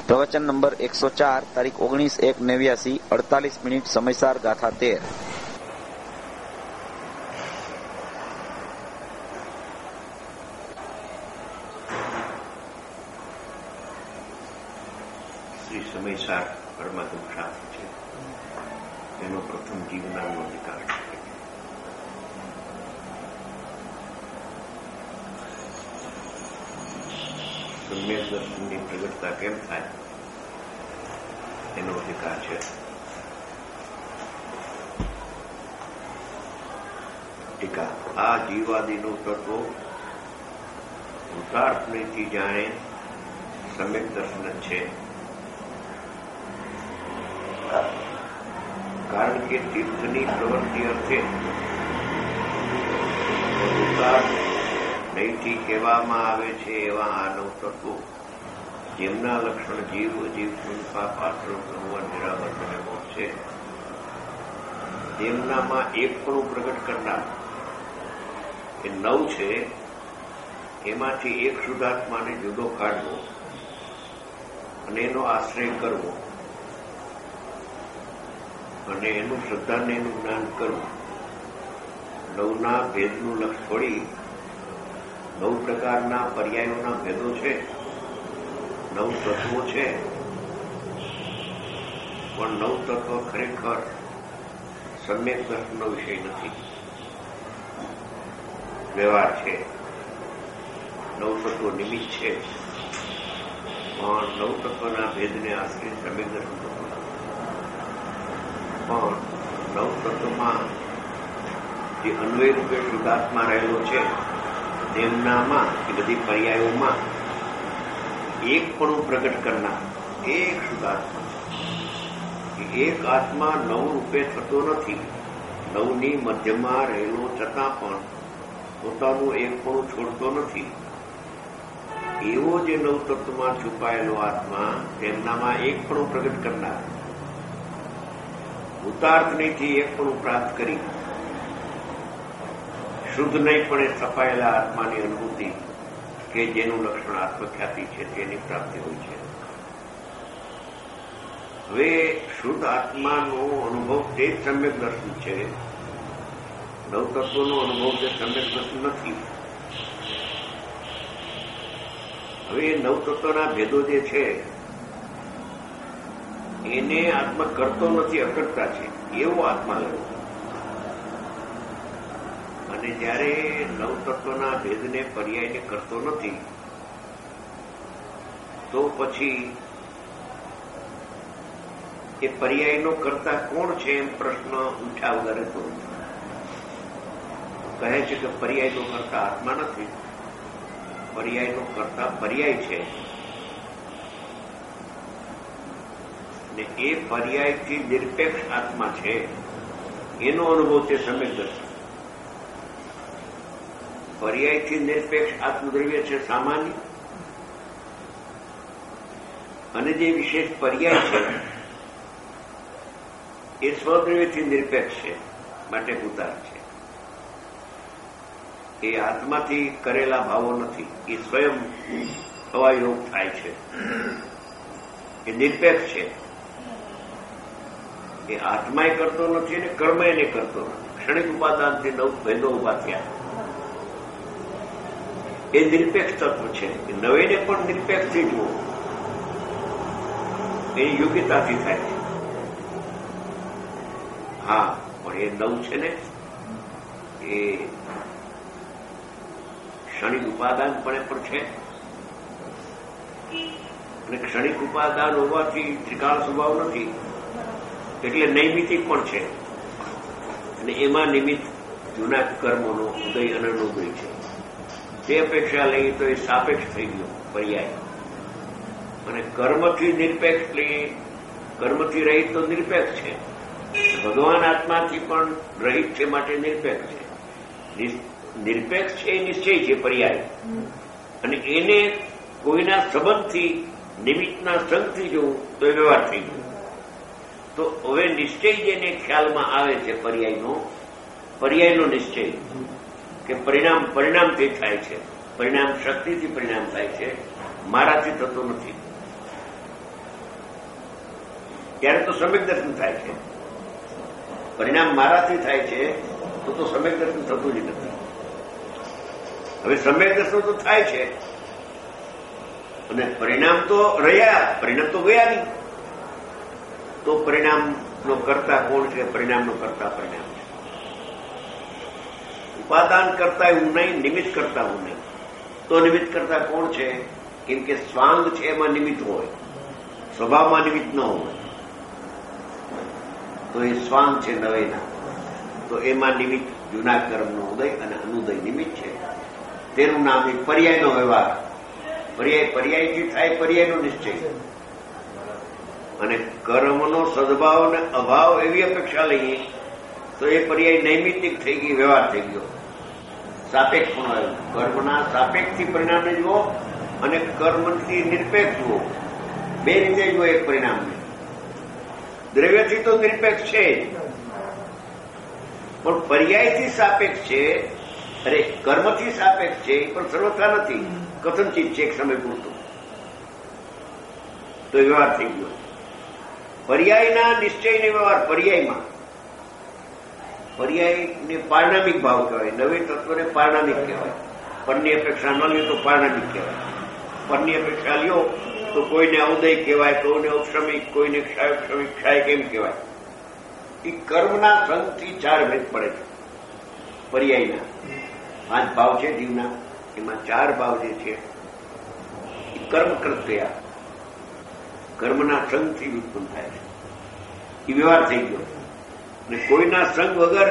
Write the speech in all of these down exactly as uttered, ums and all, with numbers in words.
પ્રવચન નંબર એકસો ચાર, તારીખ ઓગણીસ એક નેવ્યાસી, અડતાલીસ મિનિટ, સમયસાર ગાથા તેર. શ્રી સમયસાર પરમાત્મ શાસ્ત્ર છે, એનો પ્રથમ જીવનાનો અધિકાર છે. સમ્યક દર્શનની પ્રગટતા કેમ થાય એનો અધિકાર છે. ટીકા: આ જીવાદિનું તત્વ ભૂતાર્થથી જાણે સમ્યક દર્શન છે, કારણ કે તીર્થની પ્રવૃત્તિ અર્થે ભૂતાર્થ નહીંથી કહેવામાં આવે છે એવા આ નવ તત્વો, જેમના લક્ષણ જીવ, અજીવ, સંસ્થા, પાત્ર, બ્રહ્મ, નિરાવર્ત અને મોક્ષ છે, તેમનામાં એકપણું પ્રગટ કરનાર એ નવ છે. એમાંથી એક શુદ્ધાત્માને જુદો કાઢવો અને એનો આશ્રય કરવો અને એનું શ્રદ્ધાને એનું જ્ઞાન કરવું. નવના ભેદનું લક્ષ છોડી નવ પ્રકારના પર્યાયોના ભેદો છે, નવ તત્વો છે, પણ નવ તત્વ ખરેખર સમ્યક દર્શનનો વિષય નથી, વ્યવહાર છે. નવ તત્વો નિમિત્ત છે, પણ નવ તત્વના ભેદને આશ્રિત સમ્યક દર્શન થતું નથી. પણ નવ તત્વમાં જે અન્વય રૂપે શુદ્ધાત્મા રહેલો છે, તેમનામાં એ બધી પર્યાયોમાં એક પણ પ્રગટ કરનાર એક શુદ્ધાત્મા છે. એક આત્મા નવ રૂપે થતો નથી, નવની મધ્યમાં રહેલો છતાં પણ પોતાનું એક પણ છોડતો નથી. એવો જે નવ તત્વમાં છુપાયેલો આત્મા, તેમનામાં એક પણ પ્રગટ કરનાર, ભૂતાર્થનીથી એક પણ પ્રાપ્ત કરી શુદ્ધ નહીં પણ એ સફાયેલા આત્માની અનુભૂતિ, કે જેનું લક્ષણ આત્મખ્યાતિ છે, તેની પ્રાપ્તિ હોય છે. હવે શુદ્ધ આત્માનો અનુભવ તે જ સમ્યક દર્શન છે, નવતત્વનો અનુભવ તે સમ્યક દર્શન નથી. હવે નવતત્વના ભેદો જે છે એને આત્મા કરતો નથી, અકર્તા છે, એવો આત્મા લેવો. અને જયારે નવ તત્વના ભેદને પર્યાયને કરતો નથી, તો પછી એ પર્યાયનો કરતા કોણ છે એમ પ્રશ્ન ઉઠ્યા વગર તો કહે છે કે પર્યાયનો કરતા આત્મા નથી, પર્યાયનો કરતા પર્યાય છે. ને એ પર્યાયથી નિરપેક્ષ આત્મા છે, એનો અનુભવ તે સમ્યક દર્શન. પર્યાયથી નિરપેક્ષ આત્મદ્રવ્ય છે સામાન્ય, અને જે વિશેષ પર્યાય છે એ સ્વદ્રવ્યથી નિરપેક્ષ છે, માટે ભૂતાર્થ છે. એ આત્માથી કરેલા ભાવો નથી, એ સ્વયં અવાયોગ થાય છે, એ નિરપેક્ષ છે. એ આત્માય કરતો નથી અને કર્મ એને કરતો નથી. ક્ષણિક ઉપાદાનથી નવ ભેદો ઉભા થયા, એ નિરપેક્ષ તત્વ છે. નવેને પણ નિરપેક્ષથી જુઓ, એની યોગ્યતાથી થાય છે. હા, પણ એ નવ છે ને, એ ક્ષણિક ઉપાદાનપણે પણ છે, અને ક્ષણિક ઉપાદાન હોવાથી ત્રિકાળ સ્વભાવ નથી, એટલે નૈમિતિક પણ છે. અને એમાં નિમિત્ત જૂના કર્મોનો ઉદય અને અનુદય છે. તે અપેક્ષા લઈએ તો એ સાપેક્ષ થઈ ગયો પર્યાય. અને કર્મથી નિરપેક્ષ લઈએ, કર્મથી રહિત તો નિરપેક્ષ છે. ભગવાન આત્માથી પણ રહિત છે, માટે નિરપેક્ષ છે. નિરપેક્ષ છે એ નિશ્ચય છે પર્યાય, અને એને કોઈના સંબંધથી, નિમિત્તના સંગથી જોવું તો એ વ્યવહાર થઈ ગયો. તો હવે નિશ્ચય જેને ખ્યાલમાં આવે છે પર્યાયનો, પર્યાયનો નિશ્ચય કે પરિણામ પરિણામથી થાય છે, પરિણામ શક્તિથી પરિણામ થાય છે, મારાથી થતો નથી. ત્યારે તો સમ્યક દર્શન થાય છે. પરિણામ મારાથી થાય છે તો તો સમ્યક દર્શન થતું જ નથી. હવે સમ્યક દર્શન તો થાય છે અને પરિણામ તો રહ્યા, પરિણામ તો ગયા નહીં. તો પરિણામનો કરતા કોણ છે? પરિણામનો કરતા પરિણામ છે. ઉપાદાન કરતા હું નહીં, નિમિત્ત કરતા હું નહીં. તો નિમિત્ત કરતા કોણ છે? કેમ કે સ્વાંગ છે એમાં નિમિત્ત હોય, સ્વભાવમાં નિમિત્ત ન હોય. તો એ સ્વાંગ છે નવેના, તો એમાં નિમિત્ત જૂના કર્મનો ઉદય અને અનુદય નિમિત્ત છે. તેનું નામ એ પર્યાયનો વ્યવહાર. પર્યાય પર્યાયથી થાય પર્યાયનો નિશ્ચય. અને કર્મનો સદભાવ અને અભાવ એવી અપેક્ષા લઈએ તો એ પર્યાય નૈમિતિક થઈ ગઈ, વ્યવહાર થઈ ગયો. સાપેક્ષ પણ આવ્યું. કર્મના સાપેક્ષથી પરિણામને જુઓ અને કર્મથી નિરપેક્ષ જુઓ, બે રીતે જુઓ એક પરિણામને. દ્રવ્યથી તો નિરપેક્ષ છે પણ પર્યાયથી સાપેક્ષ છે. અરે કર્મથી સાપેક્ષ છે પણ સર્વથા નથી, કથનચિત છે એક સમય પૂરતું. તો વ્યવહાર થઈ ગયો. પર્યાયના નિશ્ચયને વ્યવહાર પર્યાયમાં. પર્યાયને પારણામિક ભાવ કહેવાય, નવી તત્વને પારણામિક કહેવાય. પરની અપેક્ષા ન લ્યો તો પારણામિક કહેવાય. પરની અપેક્ષા લ્યો તો કોઈને ઉદય કહેવાય, કોઈને ઉપશ્રમિક, કોઈને ક્ષાયોક્ષમિક, ક્ષાય કેમ કહેવાય. એ કર્મના સંગથી ચાર ભેદ પડે છે. પર્યાયના પાંચ ભાવ છે જીવના, એમાં ચાર ભાવ જે છે એ કર્મકૃત થયા, કર્મના સંગથી ઉત્પન્ન થાય છે. એ વ્યવહાર થઈ ગયો. અને કોઈના સંગ વગર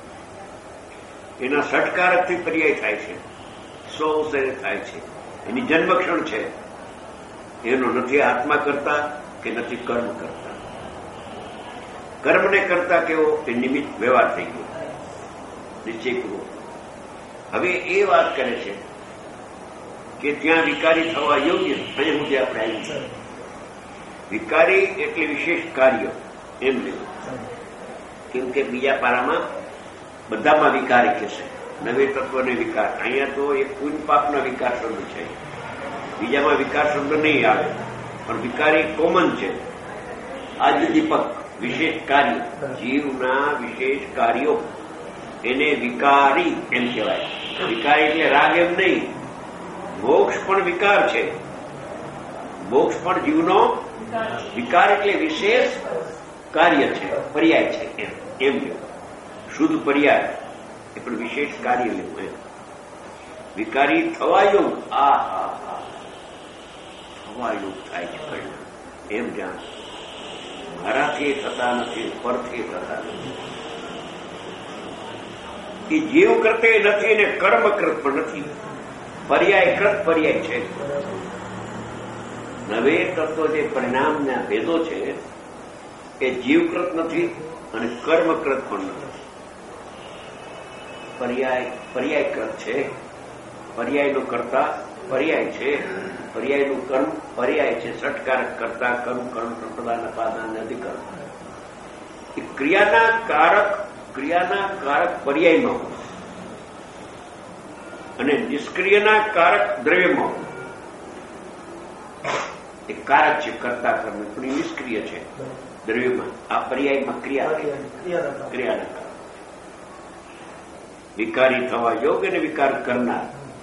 એના ષટકારકથી પર્યાય થાય છે, સ્વ અવસરે થાય છે. એની જન્મક્ષણ છે. એનો નથી આત્મા કરતા કે નથી કર્મ કરતા. કર્મને કરતા કેવો? એ નિમિત્ત વ્યવહાર થઈ ગયો, નિશ્ચય પૂર્વક. હવે એ વાત કરે છે કે ત્યાં વિકારી થવા યોગ્ય. અહીં સુધી આપણે આવી વિકારી એટલે વિશેષ કાર્ય એમ લેવું. કેમ કે બીજા પારામાં બધામાં વિકારી કહેશે, નવે તત્વને વિકાર. અહીંયા તો એક પુણ્ય પાપના વિકાર શબ્દ છે, બીજામાં વિકાર શબ્દ નહીં આવે. પણ વિકારી કોમન છે. આજ દીપક વિશેષ કાર્ય, જીવના વિશેષ કાર્યો, એને વિકારી એમ કહેવાય. વિકારી એટલે રાગ એમ નહીં. મોક્ષ પણ વિકાર છે. મોક્ષ પણ જીવનો વિકાર એટલે વિશેષ કાર્ય છે, પર્યાય છે. એમ એમ લેવું. શુદ્ધ પર્યાય એ પણ વિશેષ કાર્ય લેવું. એમ વિકારી થવા યોગ. આ હા હા થવા યોગ થાય છે પરિણામ. એમ જાણ મારાથી થતા નથી, પરથી થતા નથી. એ જીવ કરતે નથી અને કર્મકૃત પણ નથી. પર્યાયકૃત પર્યાય છે. નવે તત્વ જે પરિણામના ભેદો છે એ જીવકૃત નથી અને કર્મકૃત પણ નથી. પર્યાય પર્યાયકૃત છે. પર્યાયનો કરતા પર્યાય છે. પર્યાયનું કર્મ પર્યાય છે. ષટકારક કરતા કર્મ કર્મ સંપ્રદાન અપાદાન અધિકર્મ. એ ક્રિયાના કારક ક્રિયાના કારક પર્યાયમાં અને નિષ્ક્રિયના કારક દ્રવ્યમાં. એ કારક છે કરતા કર્મ, પણ એ નિષ્ક્રિય છે દ્રવ્યમાં. આ પર્યાયમાં ક્રિયા ક્રિયાના કારક. વિકારી થવા યોગ્ય અને વિકાર કરનાર.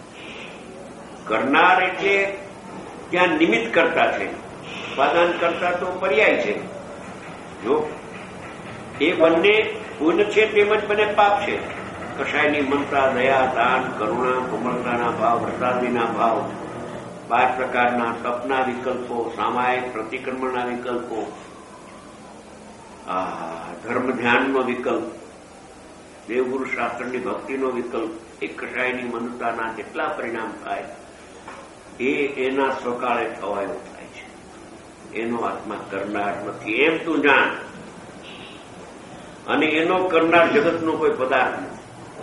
કરનાર એટલે ત્યાં નિમિત્ત કરતા છે. ઉપાદાન કરતા તો પર્યાય છે. જો એ બંને પુણ્ય છે તેમજ બંને પાપ છે. કશાયની મમતા, દયા, દાન, કરુણા, કોમળતાના ભાવ, વરસાદીના ભાવ, પાંચ પ્રકારના તપના વિકલ્પો, સામાયિક પ્રતિક્રમણના વિકલ્પો, ધર્મ ધ્યાનનો વિકલ્પ, દેવગુરુ શાસ્ત્રની ભક્તિનો વિકલ્પ, એ કશાયની મમતાના જેટલા પરિણામ થાય એ એના સ્વકાળે થવાયો થાય છે. એનો આત્મા કરનાર નથી એમ તું જાણ. અને એનો કરનાર જગતનો કોઈ પદાર્થ નથી.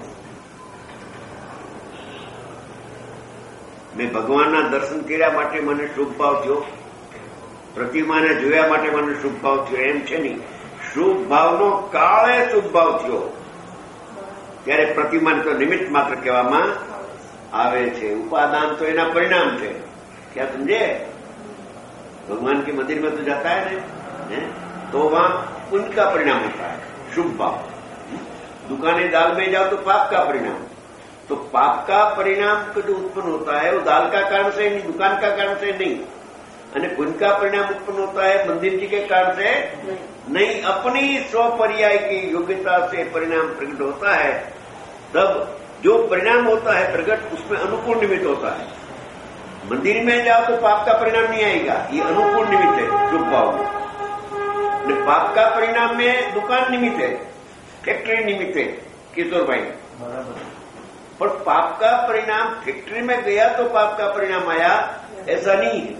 મેં ભગવાનના દર્શન કર્યા માટે મને શુભ ભાવ થયો, પ્રતિમાને જોયા માટે મને શુભ ભાવ થયો એમ છે નહીં. શુભ ભાવનો કાળે શુભ ભાવ થયો ત્યારે પ્રતિમાને તો નિમિત્ત માત્ર કહેવામાં આવે છે. ઉપાદાન તો એના પરિણામ છે. ક્યાં સમજે? ભગવાન કે મંદિર में तो जाता है ને, तो वहां पुण्य का परिणाम होता है, शुभ भाव। दुकाने दाल में जाओ तो पाप का परिणाम, तो पाप का परिणाम जो उत्पन्न होता है वो दाल का कारण से नहीं, दुकान का कारण से नहीं, અને पुण्य का परिणाम उत्पन्न होता है मंदिर जी के कारण से नहीं, नहीं अपनी स्वपर्याय की योग्यता से परिणाम प्रकट होता है। तब जो परिणाम होता है प्रकट उसमें अनुकूल निमित्त होता है। मंदिर में जाओ तो पाप का परिणाम नहीं आएगा, ये अनुकूल निमित्त है शुभ भाव में। पाप का परिणाम में दुकान निमित्त है, फैक्ट्री निमित्त है किशोर भाई, पर पाप का परिणाम फैक्ट्री में गया तो पाप का परिणाम आया ऐसा नहीं है।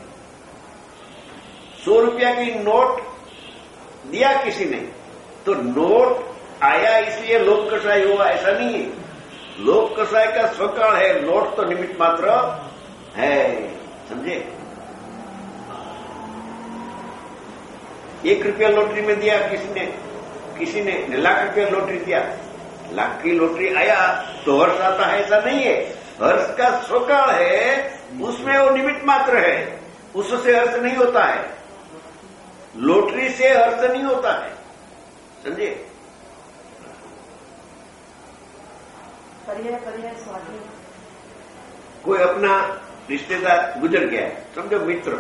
सौ रुपया की नोट दिया किसी ने तो नोट आया इसलिए लोक कषाय हुआ ऐसा नहीं है। लोक कषाय का स्वकाल है, नोट तो निमित्त मात्र है, समझे। एक रुपया लॉटरी में दिया किसी ने, किसी ने लाख रुपया लॉटरी दिया, लाख की लॉटरी आया तो हर्ष आता है ऐसा नहीं है। हर्ष का स्वकाल है, उसमें वो निमित्त मात्र है, उससे हर्ष नहीं होता है। लॉटरी से हर्ष नहीं होता है, समझे। पर्याय पर्याय स्वाधीन। कोई अपना रिश्तेदार गुजर गया है, समझो मित्र,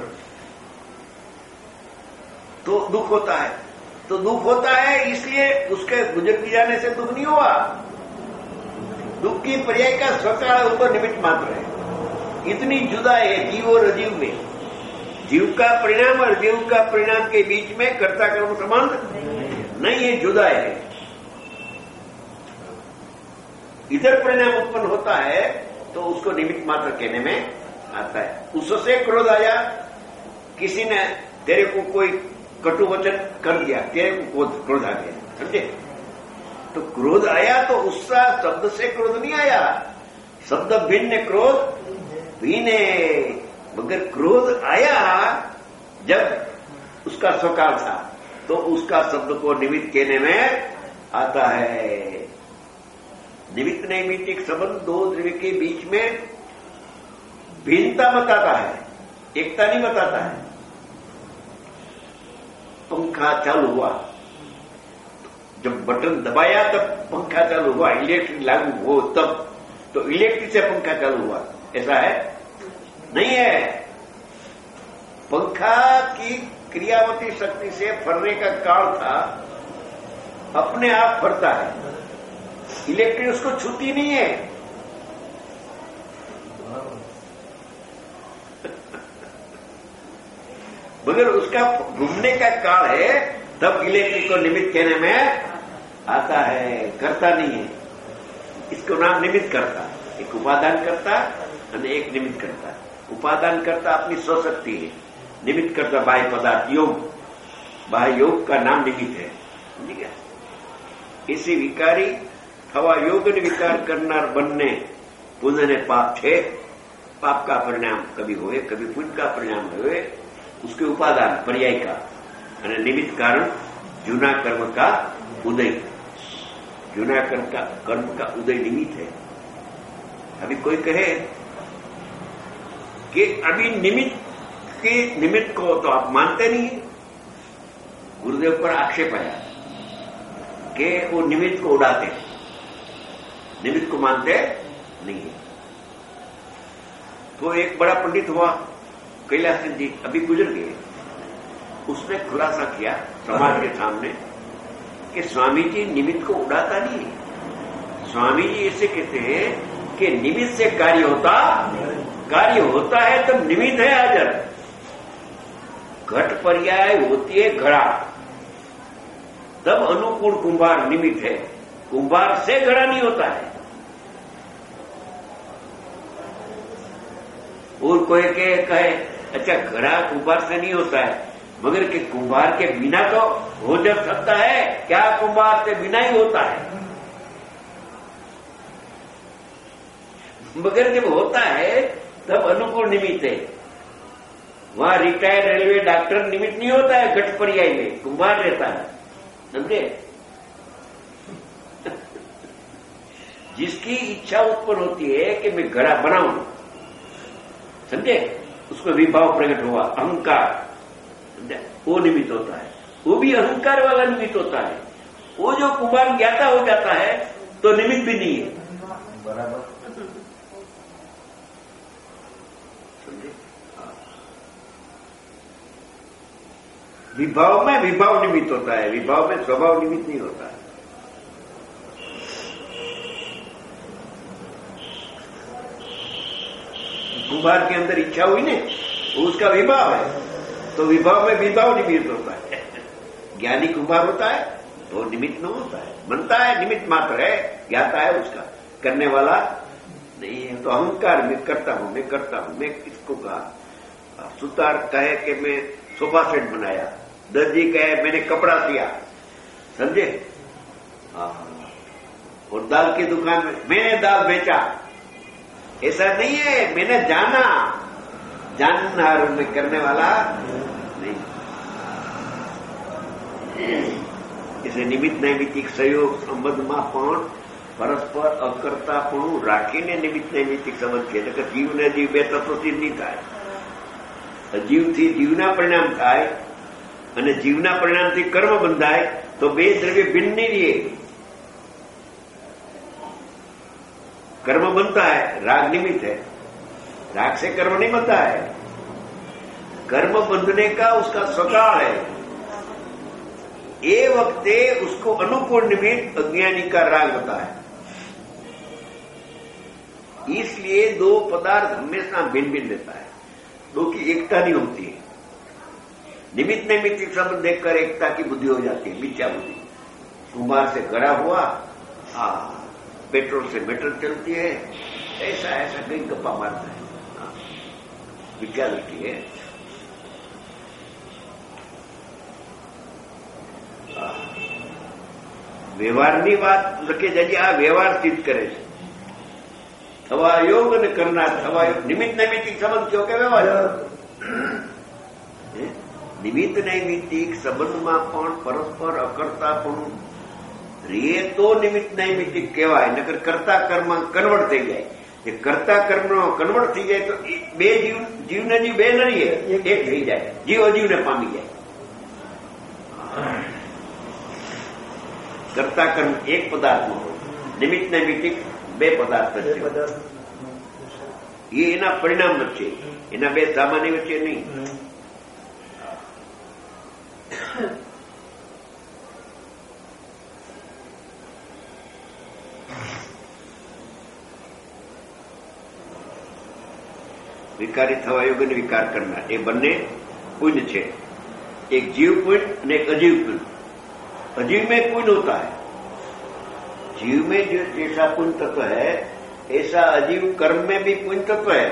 तो दुख होता है, तो दुख होता है इसलिए उसके गुजर जाने से दुख नहीं हुआ। दुख की पर्याय का स्वकाल वो तो निमित्त मात्र है। इतनी जुदा है जीव और अजीव में। जीव का परिणाम और जीव का परिणाम के बीच में कर्ता कर्म संबंध नहीं है, जुदा है। इधर परिणाम उत्पन्न होता है तो उसको निमित्त मात्र कहने में आता है। उससे क्रोध आया, किसी ने तेरे को कोई कटु वचन कर दिया, तेरे को क्रोध आ गया, समझे। तो क्रोध आया तो उसका शब्द से क्रोध नहीं आया, शब्द भिन्न क्रोध भिन्न है। मगर क्रोध आया जब उसका स्वकाल था तो उसका शब्द को निमित्त कहने में आता है। निमित्त नैमित्तिक संबंध दो द्रव्य के बीच में भिन्नता बताता है, एकता नहीं बताता है। पंखा चालू हुआ, जब बटन दबाया तब पंखा चालू हुआ, इलेक्ट्रिक लागू हो तब, तो इलेक्ट्रिक से पंखा चालू हुआ ऐसा है नहीं है। पंखा की क्रियावती शक्ति से फरने का काल था, अपने आप फरता है, इलेक्ट्रिक उसको छूती नहीं है। मगर उसका घूमने का काल है तब इलेक्ट्रिक को निमित्त कहने में आता है, करता नहीं है। इसको नाम निमित्त करता, एक उपादान करता और एक निमित्त करता। उपादान करता अपनी स्वशक्ति है, निमित्त करता बाह्य पदार्थ योग, बाह्य योग का नाम निमित्त है, ठीक है। इसी विकारी थवा योग विकार करनार बनने पुण्य ने पाप छे। पाप का परिणाम कभी होए, कभी पुण्य का परिणाम होए, उसके उपादान पर्याय का और निमित्त कारण जूना कर्म का उदय। जूना कर्म का कर्म का उदय निमित्त है। अभी कोई कहे कि अभी निमित्त के निमित्त को तो आप मानते नहीं। गुरुदेव पर आक्षेप आया कि वो निमित्त को उड़ाते हैं, निमित्त को मानते नहीं है। तो एक बड़ा पंडित हुआ कैलाश सिंह जी, अभी गुजर गए, उसने खुलासा किया समाज के सामने कि स्वामी जी निमित्त को उड़ाता नहीं। स्वामी जी ऐसे कहते हैं कि निमित्त से कार्य होता, कार्य होता है तब निमित्त है हाजर। घट पर्याय होती है घड़ा, तब अनुकूल कुंभार निमित्त है, कुंभार से घड़ा नहीं होता है। और कोई के कहे अच्छा घड़ा कुंभार से नहीं होता है, मगर कि कुंभार के बिना तो हो जब सकता है, क्या कुंभार से बिना ही होता है। मगर जब होता है तब अनुकूल निमित्त है। वहां रिटायर्ड रेलवे डॉक्टर निमित्त नहीं होता है, घट पर्याय में कुंभार रहता है, समझे। जिसकी इच्छा उत्पन्न होती है कि मैं घड़ा बनाऊं, समझे, उसमें विभाव प्रकट हुआ, अहंकार, वो निमित्त होता है। वो भी अहंकार वाला निमित्त होता है। वो जो कुमार ज्ञाता हो जाता है तो निमित्त भी नहीं है। बराबर समझे? विभाव में विभाव निमित्त होता है, विभाव में स्वभाव निमित्त नहीं होता है। कुमार के अंदर इच्छा हुई ने, वो उसका विभाव है, तो विभाव में विभाव निमित्त होता है। ज्ञानी कुमार होता है तो निमित्त न होता है, बनता है निमित्त मात्र है, ज्ञाता है उसका, करने वाला नहीं है। तो अहंकार में करता हूं, मैं करता हूं, मैं किसको कहा? सुतार कहे कि मैं सोफा सेट बनाया, दर्जी कहे मैंने कपड़ा सिया, समझे? और दाल की दुकान में मैंने दाल बेचा, ऐसा नहीं है। मैंने जाना, जानना में करने वाला नहीं। इसे નિમિત્ત નૈમિત્તિક સહયોગ સંબંધમાં પણ પરસ્પર અકર્તાપણું રાખીને નિમિત્ત નૈમિત્તિક સંબંધ છે, એટલે કે જીવને જીવ બે તત્વથી જ નહીં થાય, જીવથી જીવના પરિણામ થાય અને જીવના પરિણામથી કર્મ બંધાય, તો બે દ્રવ્ય ભિન્ન નહીં રહીએ। कर्म बनता है, राग निमित्त है, राग से कर्म नहीं बनता है। कर्म बंधने का उसका स्वकाल है, ये वक्ते उसको अनुकूल निमित्त अज्ञानी का राग होता है। इसलिए दो पदार्थ हमेशा भिन्न भिन्न देता है, दो की एकता नहीं होती है। निमित्त नैमित्तिक संबंध देखकर एकता की बुद्धि हो जाती है, मिथ्या बुद्धि। कुमार से गड़ा हुआ, हाँ पेट्रोल से मेटल चलती है, ऐसा ऐसा कई गप्पा मारता है, विद्या दृष्टि है। વ્યવહારની વાત લખે જજી, આ વ્યવહાર સિદ્ધ કરે છે। થવા યોગ અને કરનાર, થવા યોગ નિમિત્ત નૈમિત્તિક સંબંધ કયો કે વ્યવહાર? નિમિત્ત નૈમિત્તિક સંબંધમાં પણ પરસ્પર અકર્તાપણું રે તો નિમિત્ત નૈમિત્તિક કહેવાય, નકર કરતા કર્મ કન્વર્ટ થઈ જાય। એ કરતા કર્મ કન્વર્ટ થઈ જાય તો બે જીવ જીવને જીવ બે ન રહીએ, એક થઈ જાય, જીવ અજીવને પામી જાય। કરતા કર્મ એક પદાર્થમાં હોય, નિમિત્ત નૈમિત્તિક બે પદાર્થ છે। એ એના પરિણામ વચ્ચે, એના બે સામાન્ય વચ્ચે નહીં। विकारी थवा योग ने विकार करना, ये बन्ने पुण्य छे। एक जीव पुण्य और एक अजीव पुण्य। अजीव में पुण्य होता है, जीव में जो जैसा पुण्य तत्व है ऐसा अजीव कर्म में भी पुण्य तत्व है।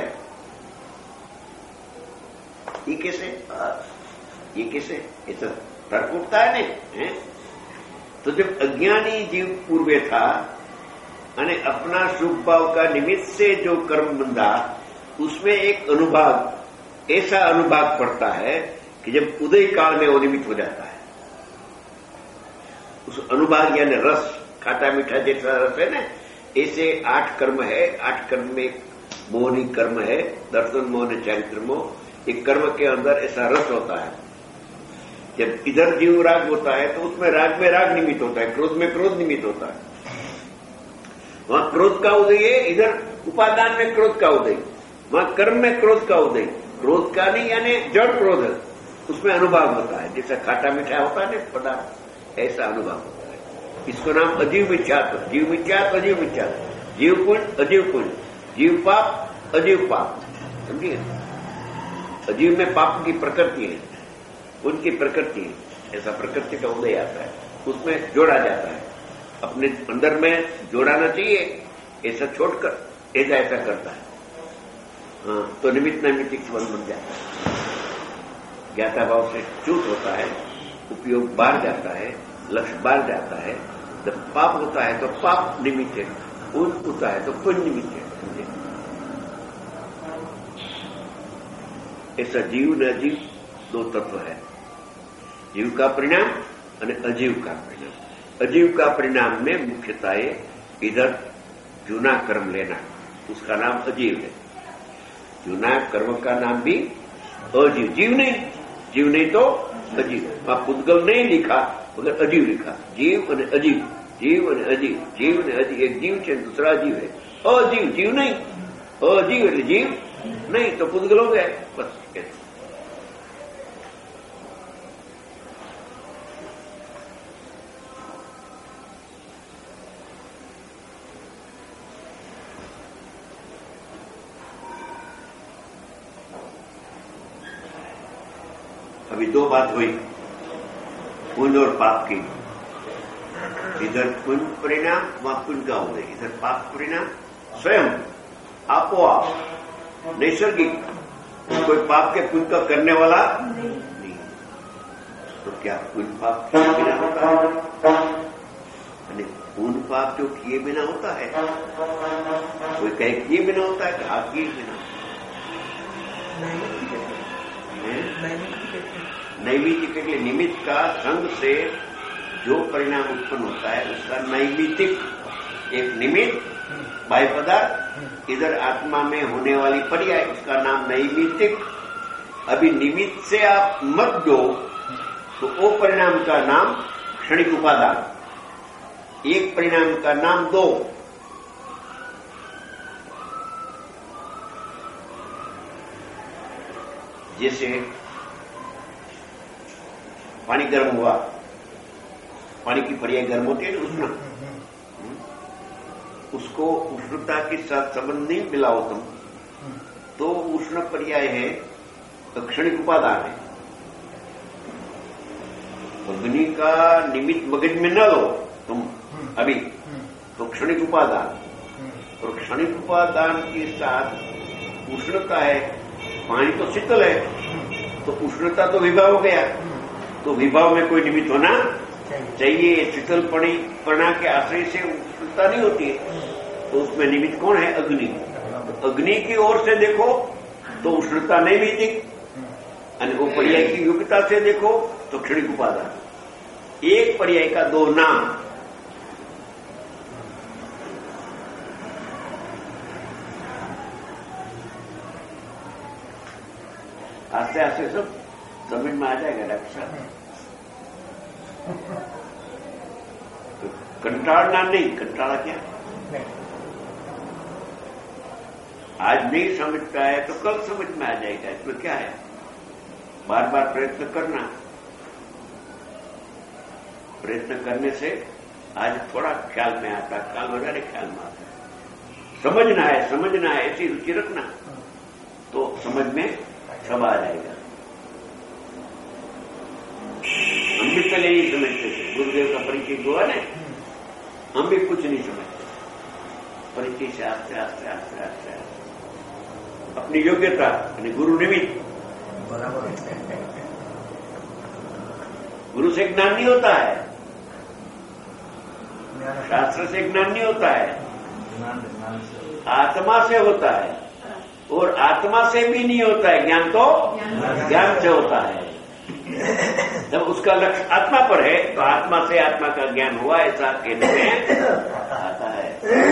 ये कैसे? ये कैसे? ये तो तर्क उठता है नहीं है? तो जब अज्ञानी जीव पूर्वे था और अपना शुभ भाव का निमित्त से जो कर्म बंधा, उसमें एक अनुभाग, ऐसा अनुभाग पड़ता है कि जब उदय काल में वो निमित्त हो जाता है। उस अनुभाग यानी रस, खाटा मीठा जैसा रस है ना, ऐसे आठ कर्म है। आठ कर्म में एक मोहनी कर्म है, दर्शन मोह ने चारित्र मोह। एक कर्म के अंदर ऐसा रस होता है। जब इधर जीव राग होता है तो उसमें राग में राग निमित्त होता है, क्रोध में क्रोध निमित्त होता है। वहां क्रोध का उदय है, इधर उपादान में क्रोध का उदय, वहां कर्म में क्रोध का उदय। क्रोध का नहीं यानी जड़ क्रोध, उसमें अनुभाव होता है। जैसा खाटा मीठा होता है ना पदार्थ, ऐसा अनुभाव होता है। इसको नाम अजीव मिथ्यात्व, जीव मिथ्यात्व, अजीव मिथ्यात्व, जीव पुण्य अजीव पुण्य, जीव पाप अजीव पाप, समझिए। अजीव में पाप की प्रकृति है, उनकी प्रकृति है, ऐसा प्रकृति का उदय आता है, उसमें जोड़ा जाता है। अपने अंदर में जोड़ाना चाहिए, ऐसा छोड़कर ऐसा ऐसा करता है, हाँ, तो निमित्त नैमित्तिक संबंध बन जाता है। ज्ञाता भाव से च्युत होता है, उपयोग बाहर जाता है, लक्ष्य बाहर जाता है। जब पाप होता है तो पाप निमित्त है, पुण्य होता है तो पुण्य निमित्त है, समझे? ऐसा जीव न अजीव दो तत्व है, जीव का परिणाम और अजीव का परिणाम। अजीव का परिणाम में मुख्यतः इधर जूना कर्म लेना, उसका नाम अजीव है। जूना कर्म का नाम भी अजीव, जीव नहीं, जीव नहीं तो अजीव। वहां पुद्गल नहीं लिखा मगर अजीव लिखा। जीव અને અજીવ, જીવ અને અજીવ, જીવ અને અજીવ। એક જીવ છે दूसरा अजीव है। अजीव जीव नहीं, अजीव એટલે जीव नहीं तो पुद्गल हो गया बस। अभी दो बात हुई पुण्य और पाप की। इधर पुण्य परिणाम वहां पुण्य का हो गए, इधर पाप परिणाम स्वयं आपो-आप नैसर्गिक। कोई पाप के पुण्य का करने वाला नहीं। तो क्या पुण्य पाप किए बिना होता है? पुण्य पाप जो किए बिना होता है, कोई कहे किए बिना होता है, कहा किए बिना। नैमित्तिक એટલે निमित्त का संग से जो परिणाम उत्पन्न होता है उसका नैमित्तिक। एक निमित्त बाह्य पदार्थ, इधर आत्मा में होने वाली पर्याय, उसका नाम नैमित्तिक। अभी निमित्त से आप मत दो तो वो परिणाम का नाम क्षणिक उपादान। एक परिणाम का नाम दो। जैसे पानी गर्म हुआ, पानी की पर्याय गर्म होती है ना, उष्ण। उसको उष्णता के साथ संबंध नहीं मिला हो तुम तो उष्ण पर्याय है, तो क्षणिक उपादान है। अग्नि का निमित्त मगज में न लो तुम अभी, तो क्षणिक उपादान। और क्षणिक उपादान के साथ उष्णता है। पानी तो शीतल है तो उष्णता तो विभाव हो गया, तो विभाव में कोई निमित्त होना चाहिए। शीतल पणा के आश्रय से उष्णता नहीं होती है, तो उसमें निमित्त कौन है? अग्नि। तो अग्नि की ओर से देखो तो उष्णता नहीं मिलती, और वो पर्याय की योग्यता से देखो तो क्षणिक उपादान। एक पर्याय का दो नाम। आस्ते आस्ते सब समझ में आ जाएगा डॉक्टर साहब। कंटालना नहीं, कंटाला क्या? आज नहीं समझता है तो कल समझ में आ जाएगा। इसमें क्या है? बार बार प्रयत्न करना। प्रयत्न करने से आज थोड़ा ख्याल में आता है, कल वगैरह ख्याल में आता है। समझना है, समझना है, ऐसी रुचि रखना तो समझ में सब आ जाएगा। हम भी पहले नहीं समझते थे, गुरुदेव का परिचय हुआ ना, हम भी कुछ नहीं समझते। परिचय से आस्ते आस्ते आस्ते आस्ते अपनी योग्यता यानी गुरु निमित्त। गुरु से ज्ञान नहीं होता है, शास्त्र से ज्ञान नहीं होता है, आत्मा से होता है। और आत्मा से भी नहीं होता है ज्ञान, तो ज्ञान से होता है। जब उसका लक्ष्य आत्मा पर है तो आत्मा से आत्मा का ज्ञान हुआ, ऐसा कहने में आता है।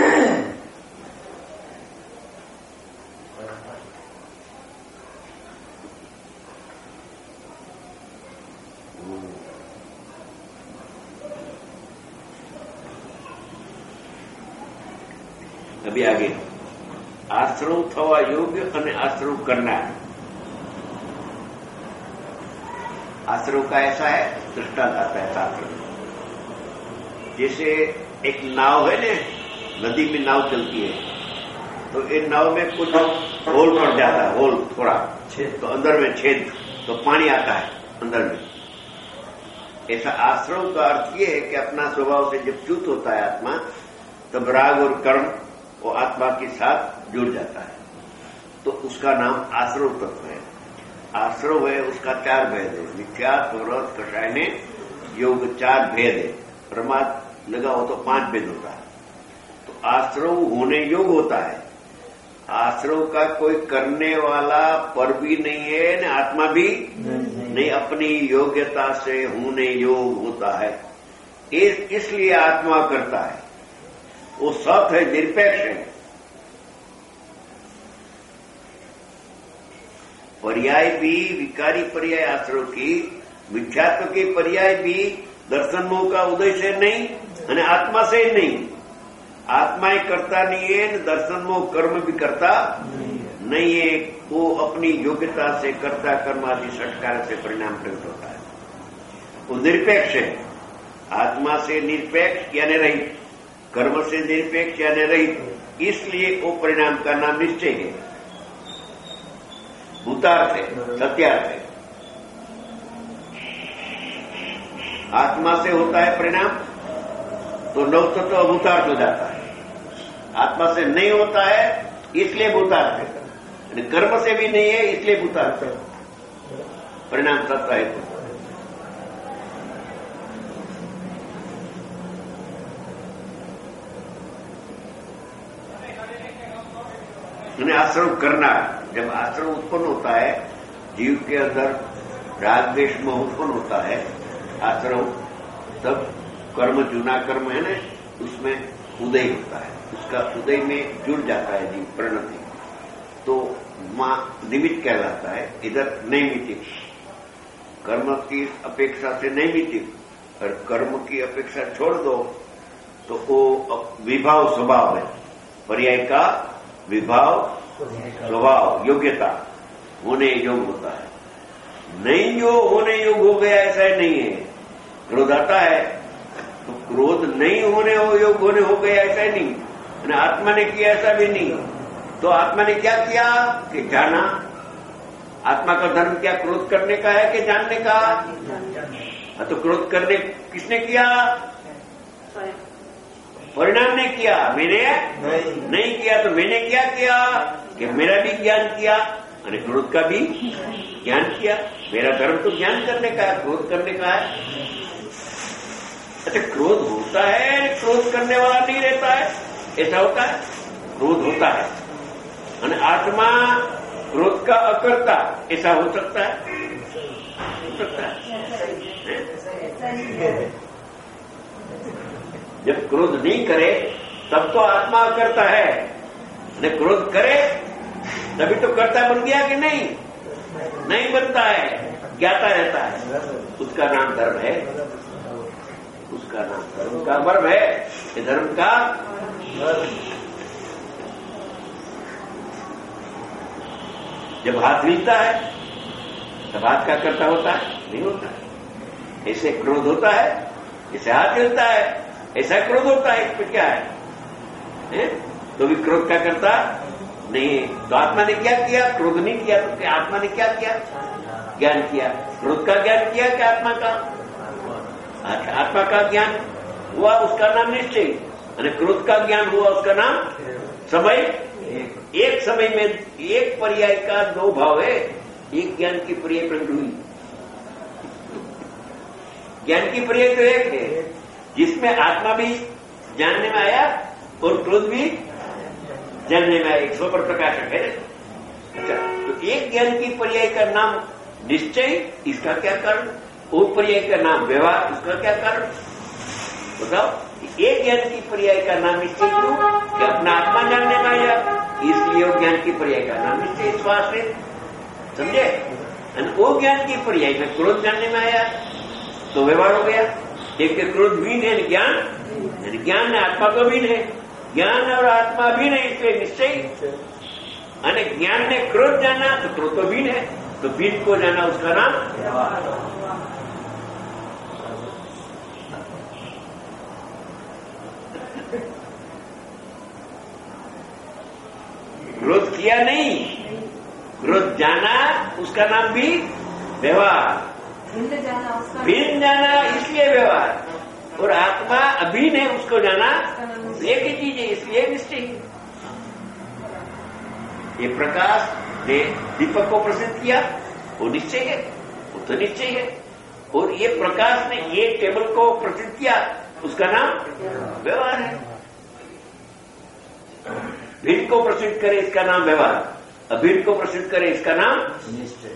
अभी आगे आश्रव थवा योग्य અને आश्रव करना। आश्रव का ऐसा है, दृष्टांत आता है शास्त्र में। जैसे एक नाव है ना, नदी में नाव चलती है तो एक नाव में कुछ होल पड़ जाता है, होल थोड़ा छेद, तो अंदर में छेद, तो पानी आता है अंदर में। ऐसा आश्रव का अर्थ ये है कि अपना स्वभाव से जब च्युत होता है आत्मा, तब राग और कर्म वो आत्मा के साथ जुड़ जाता है, तो उसका नाम आश्रव तत्व है। आश्रव है, उसका चार भेद है, मिथ्या, स्वरस, कषाय ने योग, चार भेद है। परमात्मा लगा हो तो पांच भेद होता है। तो आश्रव होने योग होता है। आश्रव का कोई करने वाला पर भी नहीं है न आत्मा भी नहीं, नहीं अपनी योग्यता से होने योग होता है। इस, इसलिए आत्मा करता है, वो सत है, निरपेक्ष है। पर्याय भी विकारी पर्याय आश्रव की, मिथ्यात्व के पर्याय भी दर्शन मोह का उदय से नहीं અને आत्मा से नहीं। आत्मा ही करता नहीं है, दर्शन मोह कर्म भी करता नहीं है। वो अपनी योग्यता से कर्ता कर्म आदि षटकार से परिणाम प्रकट होता है। वो निरपेक्ष है, आत्मा से निरपेक्ष यानी रहित, कर्म से निरपेक्ष यानी रहित, इसलिए वो परिणाम का नाम निश्चय है, भूतार्थ है, सत्यार्थ है। आत्मा से होता है परिणाम तो नवतत्व तो अभूतार्थ हो जाता है, आत्मा से नहीं होता है इसलिए भूतार्थ है, कर्म से भी नहीं है इसलिए भूतार्थ है, परिणाम तत्व है। आश्रम करना, जब आश्रम उत्पन्न होता है जीव के अंदर, राग द्वेष मोह उत्पन्न होता है आश्रम, तब कर्म जूना कर्म है ना, उसमें उदय होता है, उसका उदय में जुड़ जाता है जीव, परिणति, तो मां निमित्त कहलाता है। इधर नैमित्तिक, कर्म की अपेक्षा से नैमित्तिक, और कर्म की अपेक्षा छोड़ दो तो वो विभाव स्वभाव है, पर्याय का विभाव स्वभाव योग्यता होने योग होता है। नहीं जो होने योग हो गया ऐसा नहीं है। क्रोध आता है तो क्रोध नहीं होने हो योग होने हो गया ऐसा ही नहीं, और आत्मा ने किया ऐसा भी नहीं। तो आत्मा ने क्या किया कि जाना। आत्मा का धर्म क्या क्रोध करने का है कि जानने का? तो क्रोध करने किसने किया? परिणाम ने किया, मैंने नहीं, नहीं किया। तो मैंने क्या किया कि मेरा भी ज्ञान किया और क्रोध का भी ज्ञान किया। मेरा धर्म तो ज्ञान करने का है, क्रोध करने का है। अच्छा, क्रोध होता है, क्रोध करने वाला नहीं रहता है, ऐसा होता है? क्रोध होता है और आत्मा क्रोध का अकर्ता, ऐसा हो सकता है? हो सकता है। जब क्रोध नहीं करे तब तो आत्मा करता है, न क्रोध करे तभी तो कर्ता बन गया कि नहीं? नहीं बनता है, ज्ञाता रहता है। उसका नाम धर्म है, उसका नाम धर्म का वर्म है। ये धर्म का जब हाथ हिलता है तब हाथ का कर्ता होता है? नहीं होता है। ऐसे क्रोध होता है, ऐसे हाथ हिलता है, ऐसा क्रोध होता है। इसमें क्या है, है? तो भी क्रोध का करता नहीं। तो आत्मा ने क्या किया? क्रोध नहीं किया। तो आत्मा ने क्या किया? ज्ञान किया। क्रोध का ज्ञान किया कि आत्मा का? आत्मा का ज्ञान हुआ, उसका नाम निश्चय। और क्रोध का ज्ञान हुआ, उसका नाम समय। एक समय में एक पर्याय का दो भाव है, एक ज्ञान की पर्याय प्रकट हुई। ज्ञान की पर्याय तो एक है जिसमें आत्मा भी जानने में आया और क्रोध भी जानने में आया। एक स्वपर प्रकाशक है। अच्छा, तो एक ज्ञान की पर्याय का नाम निश्चय, इसका क्या कारण? और पर्याय का नाम व्यवहार, उसका क्या कारण? बताओ। एक ज्ञान की पर्याय का नाम निश्चय क्यों? कि अपना आत्मा जानने में आया, इसलिए वो ज्ञान की पर्याय का नाम निश्चय। श्वास है, समझे? वो ज्ञान की पर्याय में क्रोध जानने में आया तो व्यवहार हो गया। एक क्रोध भी है, ज्ञान ज्ञान है, आत्मा तो भी है। ज्ञान और आत्मा भी नहीं, इसलिए निश्चय। અને ज्ञान ने क्रोध जाना तो क्रोध तो बीन है, तो बीन को जाना उसका नाम क्रोध किया नहीं, क्रोध जाना उसका नाम भी व्यवहार। भिन्न जाना इसलिए व्यवहार, और आत्मा अभिन्न है, उसको जाना एक ही चीज है, इसलिए निश्चय। ये प्रकाश ने दीपक को प्रसिद्ध किया, वो निश्चय है, वो तो निश्चय है। और ये प्रकाश ने ये टेबल को प्रसिद्ध किया, उसका नाम व्यवहार है। भिन्न को प्रसिद्ध करे, इसका नाम व्यवहार। अभिन्न को प्रसिद्ध करे, इसका नाम निश्चय।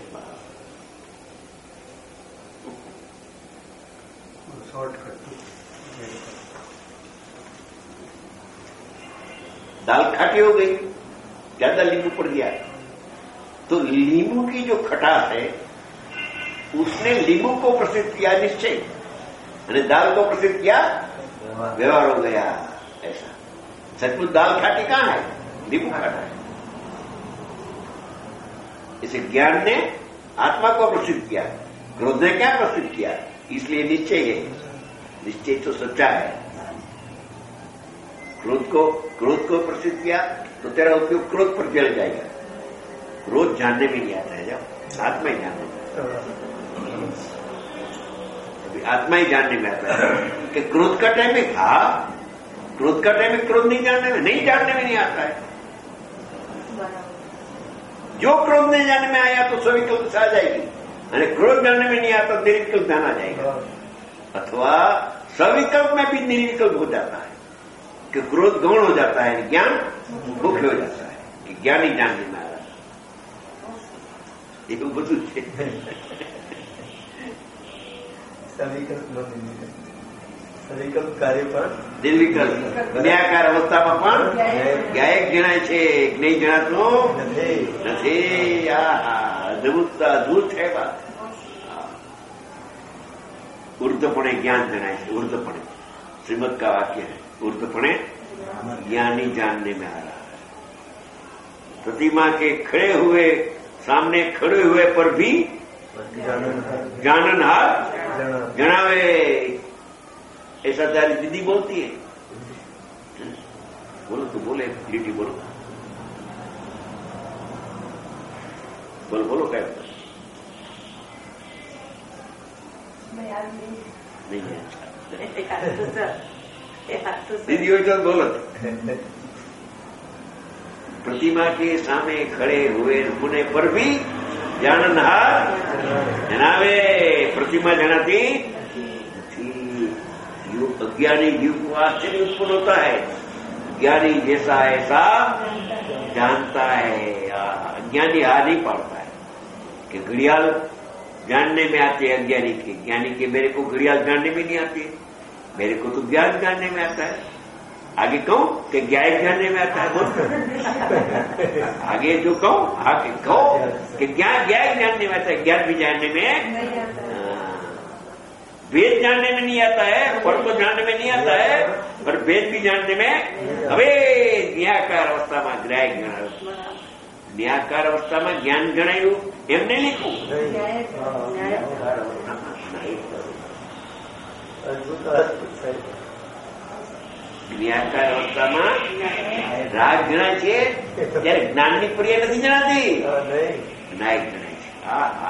दाल खाटी हो गई, ज्यादा नींबू पड़ गया, तो नींबू की जो खटास है उसने नींबू को प्रसिद्ध किया निश्चय, और दाल को प्रसिद्ध किया व्यवहार हो गया। ऐसा सचमुच दाल खाटी कहां है? नींबू खाटा है। इसे ज्ञान ने आत्मा को प्रसिद्ध किया, क्रोध ने क्या प्रसिद्ध किया? इसलिए निश्चय है। निश्चय तो सच्चा है। क्रोध को क्रोध को प्रसिद्ध किया तो तेरा उपयोग क्रोध पर जल जाएगा। क्रोध जानने में नहीं आता है, जब आत्मा ही जानने में, अभी आत्मा ही जानने में आता है कि क्रोध का टाइम में था, क्रोध का टाइम में क्रोध नहीं जानने में नहीं जानने में नहीं आता है। जो क्रोध नहीं जानने में आया तो सविकल्प से आ जाएगी, यानी क्रोध जानने में नहीं आता निर्विकल्प ध्यान आ जाएगा। अथवा सविकल्प में भी निर्विकल्प हो जाता है कि क्रोध गौण हो जाता है, ज्ञान मुख्य हो जाता है कि ज्ञान ही जानने में आ रहा है। ये બધું છે। સવિકલ્પ કાર્ય પર નિર્વિકલ્પ જ્ઞાકાર અવસ્થામાં પણ જ્ઞાયક જણાય છે, નહીં જણાતું નથી। આહા અદભુત અદભુત છે વાત। ऊर्ध्वपणे ज्ञान जनाए છે, ऊर्ध्वपणे श्रीमद का वाक्य है, ऊर्ध्वपणे ज्ञानी जानने में आ रहा है। प्रतिमा के खड़े हुए सामने खड़े हुए पर भी जाननहार जनावे, ऐसा तारी दीदी बोलती है। बोलो तो बोले, दीदी बोलो बोलो बोलो क्या नहीं है? दीदी हो तो बोलो। प्रतिमा के सामने खड़े हुए होने पर भी जाननहार जनावे, प्रतिमा जनाती अज्ञानी जीव को आश्चर्य उत्पन्न होता है। ज्ञानी जैसा ऐसा जानता है, अज्ञानी हार नहीं पाता है कि घड़ियाल जानने में आते हैं अज्ञानी के। ज्ञानी के मेरे को घड़ियाल जानने में नहीं आती है, मेरे को तो ज्ञान जानने में आता है। आगे कहूं कि ज्ञान जानने में आता है, बोल आगे जो कहूं आगे कहो कि ज्ञान ज्ञान जानने में आता है, ज्ञान भी जानने में, वेद जानने में नहीं आता है, फल को जानने में नहीं आता है, पर वेद भी जानने में હવે ન્યાકાર અવસ્થામાં ગ્રાહ્ય ગણાયું। ન્યાકાર અવસ્થામાં જ્ઞાન ગણાયું એમને લીધું। ન્યાકાર અવસ્થામાં રાગ ગણાય છે ત્યારે જ્ઞાનની પ્રિય નથી જણાતી, નાયક ગણાય છે। હા હા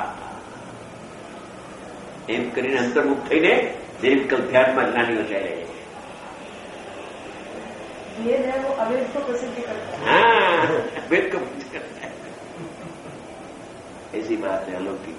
એમ કરીને અંતર્મુખ થઈને નિર્વિકલ્પ ધ્યાનમાં જ્ઞાનીઓ ચાલ્યા જાય। हाँ वेद को प्रसिद्ध करता है, ऐसी बात है अलौकिक।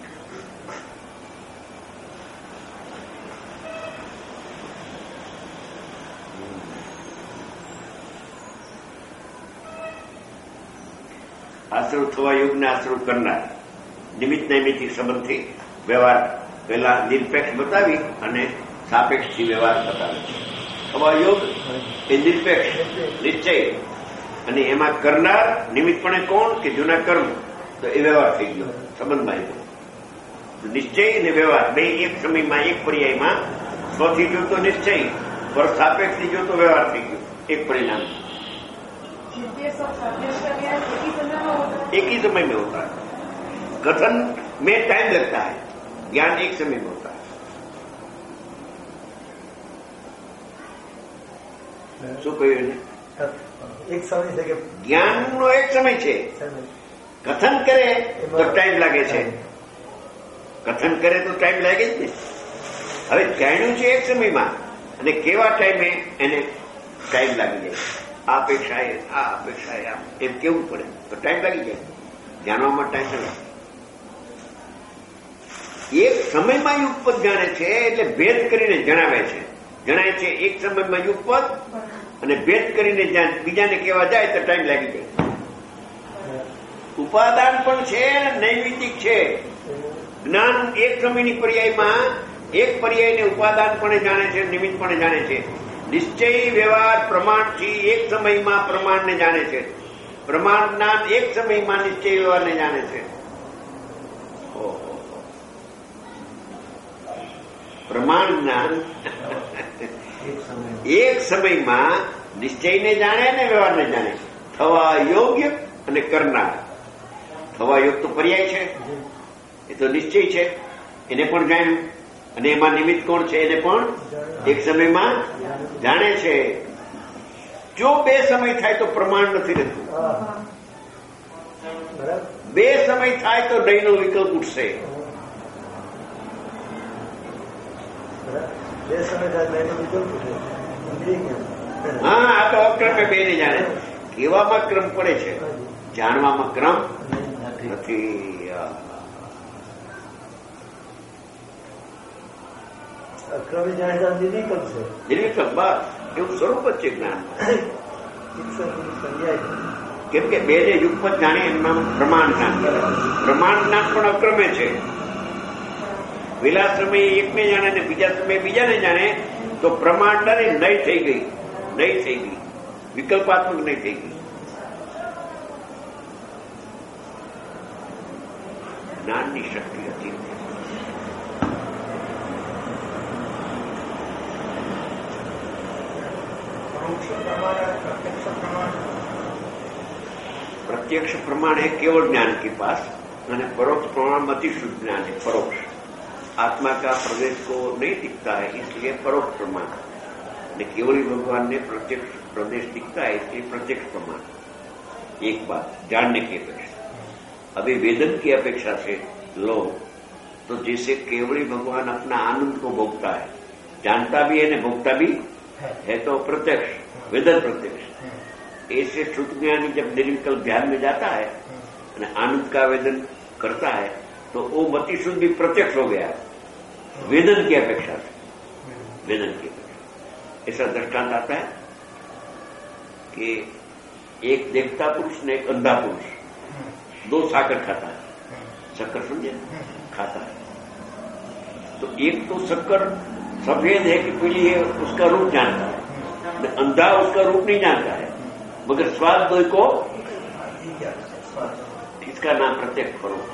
આશ્રવ થવા યોગને આશ્રવ કરનાર નિમિત્ત નૈમિતિક સંબંધથી વ્યવહાર પહેલા નિરપેક્ષ બતાવી અને સાપેક્ષથી વ્યવહાર બતાવે છે। થવા યોગ એ નિરપેક્ષ નિશ્ચય, અને એમાં કરનાર નિમિત્તપણે કોણ કે જૂના કર્મ, તો એ વ્યવહાર થઈ ગયો, સંબંધમાં આવ્યો। નિશ્ચય અને વ્યવહાર બે એક સમયમાં એક પર્યાયમાં સ્વથી જોતો નિશ્ચય પર સાપેક્ષથી જોતો વ્યવહાર થઈ ગયો, એક પરિણામ एक ही समय में होता है। कथन में टाइम लगता है, ज्ञान एक समय में होता है। શું કહ્યું? એક સમય છે કે જ્ઞાનનો એક સમય છે, કથન કરે તો ટાઈમ લાગે છે, કથન કરે તો ટાઈમ લાગે જ ને। હવે જાણ્યું છે એક સમયમાં અને કેવા ટાઈમે એને ટાઈમ લાગી જાય, આ અપેક્ષાએ આ અપેક્ષાએ આમ એમ કેવું પડે તો ટાઈમ લાગી જાય, જાણવામાં ટાઈમ ન લાગે। એક સમયમાં યુગપદ જાણે છે એટલે ભેદ કરીને જણાવે છે, જણાય છે એક સમયમાં યુગપદ અને ભેદ કરીને બીજાને કહેવા જાય તો ટાઈમ લાગી જાય। ઉપાદાન પણ છે અને નૈમિતિક છે। જ્ઞાન એક સમયની પર્યાયમાં એક પર્યાયને ઉપાદાનપણે જાણે છે, નિમિત્તપણે જાણે છે। નિશ્ચય વ્યવહાર પ્રમાણથી એક સમયમાં પ્રમાણને જાણે છે, પ્રમાણ જ્ઞાન એક સમયમાં નિશ્ચય વ્યવહારને જાણે છે। પ્રમાણ જ્ઞાન એક સમયમાં નિશ્ચયને જાણે અને વ્યવહારને જાણે. થવા યોગ્ય અને કરનાર. થવા યોગ તો પર્યાય છે, એ તો નિશ્ચય છે, એને પણ જાણ્યું. અને એમાં નિમિત્ત કોણ છે એને પણ એક સમયમાં જાણે છે. જો બે સમય થાય તો પ્રમાણ નથી રહેતું. બે સમય થાય તો નહીંનો વિકલ્પ ઉઠશે. બે સમય થાય નહીંનો વિકલ્પ ઉઠે. હા, આ તો અક્રમે બે ને જાણે. કેવામાં ક્રમ પડે છે, જાણવામાં ક્રમ નથી. અક્રમે જાણે નિર્વિકલ્પ છે. નિર્વિકલ્પ બસ એવું સ્વરૂપ જ છે જ્ઞાન. કેમ કે બે ને યુગપત જાણે એમના પ્રમાણ જ્ઞાન. પ્રમાણ જ્ઞાન પણ અક્રમે છે. પેલા સમયે એકને જાણે ને બીજા સમયે બીજાને જાણે તો પ્રમાણ નહીં થઈ ગઈ, નહીં થઈ ગઈ, વિકલ્પાત્મક નહીં થઈ ગઈ. જ્ઞાનની શક્તિ હતી. प्रत्यक्ष प्रमाण है केवल ज्ञान के पास, અને परोक्ष प्रमाण मति शुद्ध ज्ञान है. परोक्ष आत्मा का प्रदेश को नहीं दिखता है, इसलिए परोक्ष प्रमाण. ने केवल भगवान ने प्रत्यक्ष प्रदेश दिखता है, इसलिए प्रत्यक्ष प्रमाण. एक बात जानने की अपेक्षा. अभी वेदन की अपेक्षा से लो तो जैसे केवली भगवान अपना आनंद को भोगता है, जानता भी है ने भोगता भी है, तो प्रत्यक्ष वेदन प्रत्यक्ष. ऐसे शुद्ध ज्ञानी जब निर्विकल्प ध्यान में जाता है और आनंद का वेदन करता है तो वो मति शुद्धि प्रत्यक्ष हो गया वेदन की अपेक्षा से. वेदन की अपेक्षा ऐसा दृष्टांत आता है कि एक देखता पुरुष ने एक अंधा पुरुष दो साकर खाता है. शक्कर समझे, खाता है. तो एक तो शक्कर सफेद है कि पीली है उसका रूप जानता है, अंधा उसका रूप नहीं जानता है, मगर स्वाद दो को इसका नाम प्रत्यक्ष परोक्ष.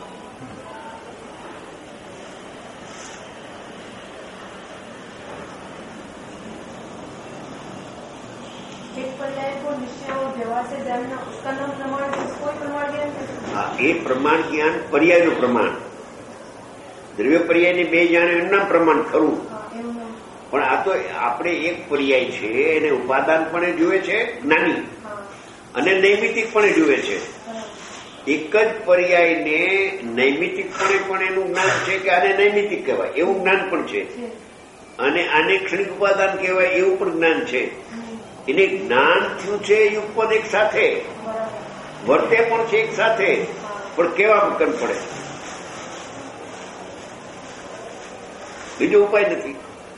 एक पर्याय को निश्चय और व्यवहार से जानना उसका नाम प्रमाण. कोई प्रमाण ज्ञान हाँ, એ પ્રમાણ જ્ઞાન પર્યાયનું પ્રમાણ. દ્રવ્ય પર્યાયને બે જાણે એમના પ્રમાણ ખરું, પણ આ તો આપણે એક પર્યાય છે એને ઉપાદાનપણે જુએ છે જ્ઞાની, અને નૈમિતિકપણે જુએ છે. એક જ પર્યાયને નૈમિતિકપણે પણ એનું જ્ઞાન છે કે આને નૈમિતિક કહેવાય એવું જ્ઞાન પણ છે, અને આને ક્ષણિક ઉપાદાન કહેવાય એવું પણ જ્ઞાન છે. એને જ્ઞાન થયું છે યુગપદ એક સાથે, વર્તે પણ છે એક સાથે, પણ કેવા મકન પડે, બીજો ઉપાય નથી.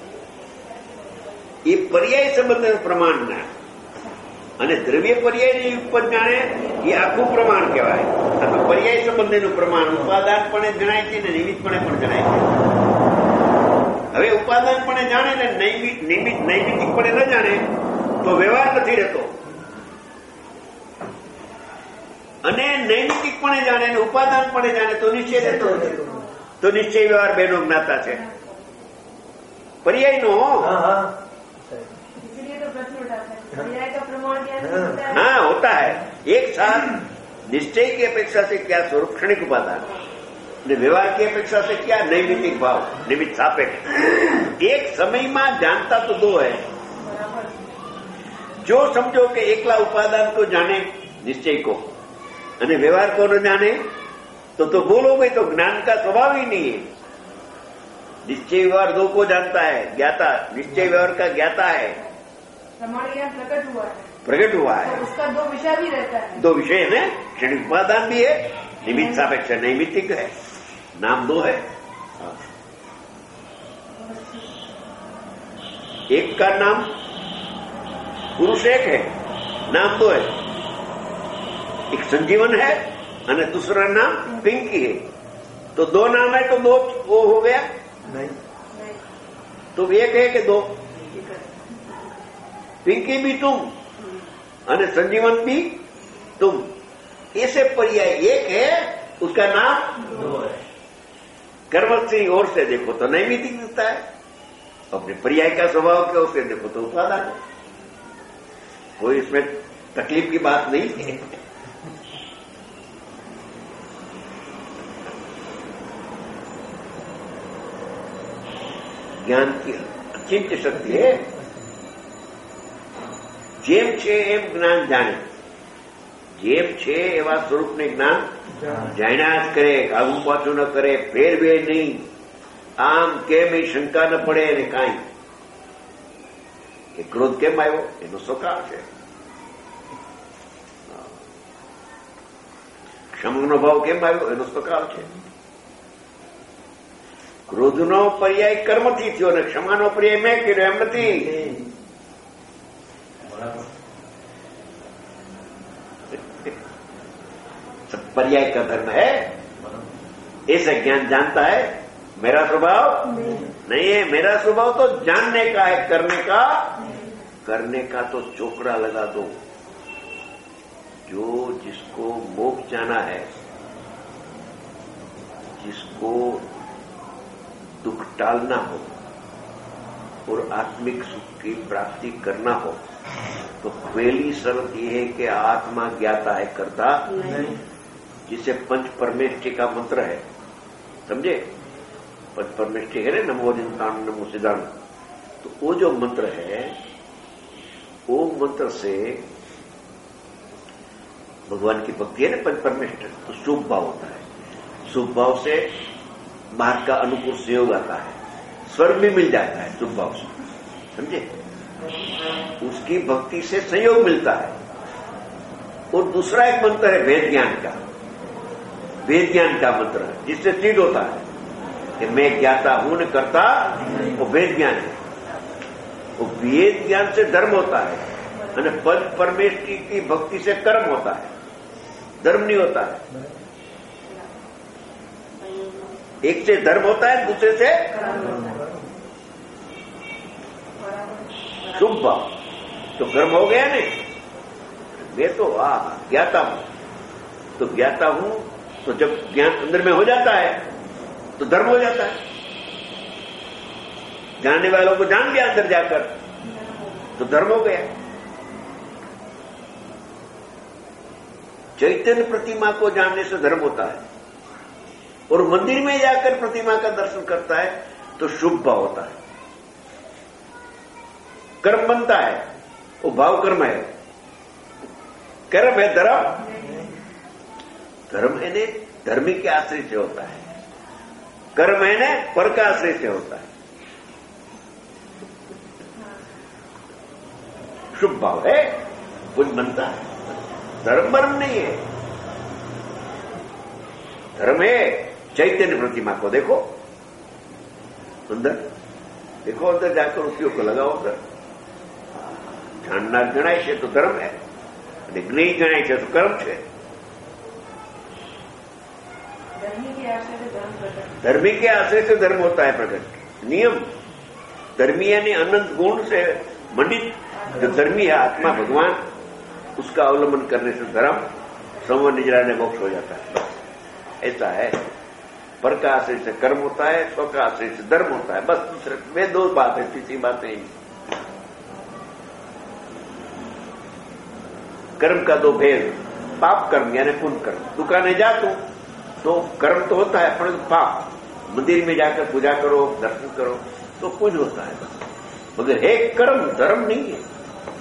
એ પર્યાય સંબંધનું પ્રમાણ જ્ઞાન, અને દ્રવ્ય પર્યાય યુગપદ જાણે એ આખું પ્રમાણ કહેવાય. આ તો પર્યાય સંબંધનું પ્રમાણ ઉપાદાનપણે જણાય છે ને નિમિત્તપણે પણ જણાય છે. હવે ઉપાદાનપણે જાણે ને નિમિત્ત નૈમિતિકપણે ન જાણે તો વ્યવહાર નથી રહેતો, અને નૈમિતિકપણે જાણે ને ઉપાદાનપણે જાણે તો નિશ્ચય રહેતો નથી. તો નિશ્ચય વ્યવહાર બેનો જ્ઞાતા છે पर्याय नो इसलिए तो प्रश्न उठाता है पर्याय का प्रमाण ज्ञान होता है। हाँ होता है एक साथ निश्चय की अपेक्षा से क्या स्वरूप क्षणिक उपादान, व्यवहार की अपेक्षा से क्या नैमितिक भाव निमित्त सापेक्ष। एक समय में जानता तो दो है, जो समझो कि एकला उपादान को जाने निश्चय को અને व्यवहार को न जाने तो तो बोलो भाई तो ज्ञान का स्वभाव ही नहीं है। निश्चय व्यवहार दो को जानता है ज्ञाता, निश्चय व्यवहार का ज्ञाता है, प्रमाण ज्ञान प्रकट हुआ है प्रकट हुआ है तो उसका दो विषय भी रहता है। दो विषय है, क्षणिक उपादान भी है, निमित्त सापेक्ष नैमित्तिक है, नाम दो है। एक का नाम पुरुष एक है, नाम दो है, एक संजीवन है और दूसरा नाम पिंकी है। तो दो नाम है तो दो वो हो गया नहीं, तो एक है कि दो, पिंकी भी तुम और संजीवन भी तुम, ऐसे पर्याय एक है उसका नाम दो है। कर्म की ओर से देखो तो नैमित्तिक दिखता है, अपने पर्याय का स्वभाव की ओर से देखो तो उपादान है। कोई इसमें तकलीफ की बात नहीं है। ज्ञान की अचिंत्य शक्ति है। જેમ છે એમ જ્ઞાન જાણે, જેમ છે એવા સ્વરૂપને જ્ઞાન જાણ્યા જ કરે, આગુ પાછું ન કરે, ફેરવે નહીં, આમ કેમ એ શંકા ન પડે એને કાંઈ કે ક્રોધ કેમ આવ્યો એનો સ્વકાળ છે, ક્ષમનો ભાવ કેમ આવ્યો એનો સ્વકાળ છે. ક્રોધનો પર્યાય કર્મથી થયો અને ક્ષમાનો પર્યાય મેં કર્યો એમ નથી. पर्याय का धर्म है, ऐसे ज्ञान जानता है. मेरा स्वभाव नहीं है, मेरा स्वभाव तो जानने का है, करने का करने का तो चोकड़ा लगा दो. जो जिसको मोक्ष जाना है, जिसको दुख टालना हो और आत्मिक सुख की प्राप्ति करना हो, तो पहली शर्त यह है कि आत्मा ज्ञाता है, करता नहीं. जिसे पंच परमेष्टि का मंत्र है, समझे? पंच परमेष्टि है ना, नमो जिंतान नमो सिद्धांत. तो वो जो मंत्र है, वो मंत्र से भगवान की भक्ति है ना, पंच परमेष्ट, तो शुभ भाव होता है. शुभ भाव से मार्ग का अनुकूल सहयोग आता है, स्वर्ग भी मिल जाता है शुभ भाव से, समझे? उसकी भक्ति से सहयोग मिलता है. और दूसरा एक मंत्र है वेद ज्ञान का, वेद ज्ञान का मंत्र है, जिससे सिद्ध होता है कि मैं ज्ञाता हूं न करता, वो वेद ज्ञान है. वो वेद ज्ञान से धर्म होता है, और पंच परमेष्टि की भक्ति से कर्म होता है, धर्म नहीं होता है. एक से धर्म होता है, दूसरे से शुभ भाव. तो कर्म हो गया नहीं, मैं तो आ ज्ञाता हूं, तो ज्ञाता हूं, तो जब ज्ञान अंदर में हो जाता है तो धर्म हो जाता है. जानने वालों को जान लिया अंदर जाकर, तो धर्म हो गया. चैतन्य प्रतिमा को जानने से धर्म होता है, और मंदिर में जाकर प्रतिमा का दर्शन करता है तो शुभ भाव होता है, कर्म बनता है. वो भाव कर्म है, कर्म है धर्म. धर्म है ने धर्मी के आश्रय से होता है, कर्म है ने पर का आश्रय से होता है. शुभ भाव है, कुछ बनता है. धर्म मर्म नहीं है, धर्म है. चैतन्य प्रतिमा को देखो, अंदर देखो, अंदर जाकर उपयोग को लगाओ. अंदर जानना जनाय છે तो धर्म है, नहीं जनाय છે तो कर्म છે. धर्मी के आश्रय से धर्म होता है प्रकट. नियम धर्मी यानी अनंत गुण से मंडित जो धर्मी है, आत्मा भगवान, उसका अवलंबन करने से धर्म समूह निजराने मोक्ष हो जाता है. ऐसा है. पर का आश्रय से कर्म होता है, स्व का आश्रय से धर्म होता है. बस दूसरे वे दो बातें, तीसरी बातें. कर्म का दो भेद, पाप कर्म यानी पुण्य कर्म. दुकाने जातू तो कर्म तो होता है, परंतु पाप. मंदिर में जाकर पूजा करो, दर्शन करो तो पुण्य होता है, मगर है कर्म, धर्म नहीं है.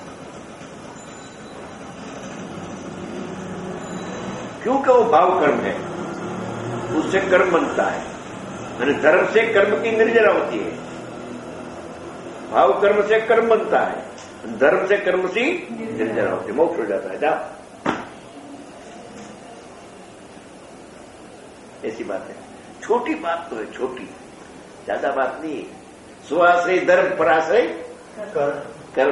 क्योंकि वो भाव कर्म है, उससे कर्म बनता है. यानी धर्म से कर्म की निर्जरा होती है, भाव कर्म से कर्म बनता है, धर्म से कर्म से निर्जरा होती है, मोक्ष हो जाता है. जाओ, ऐसी बात है. छोटी बात तो है, छोटी, ज्यादा बात नहीं है. स्वाश्रय धर्म, पराश्रय कर्म.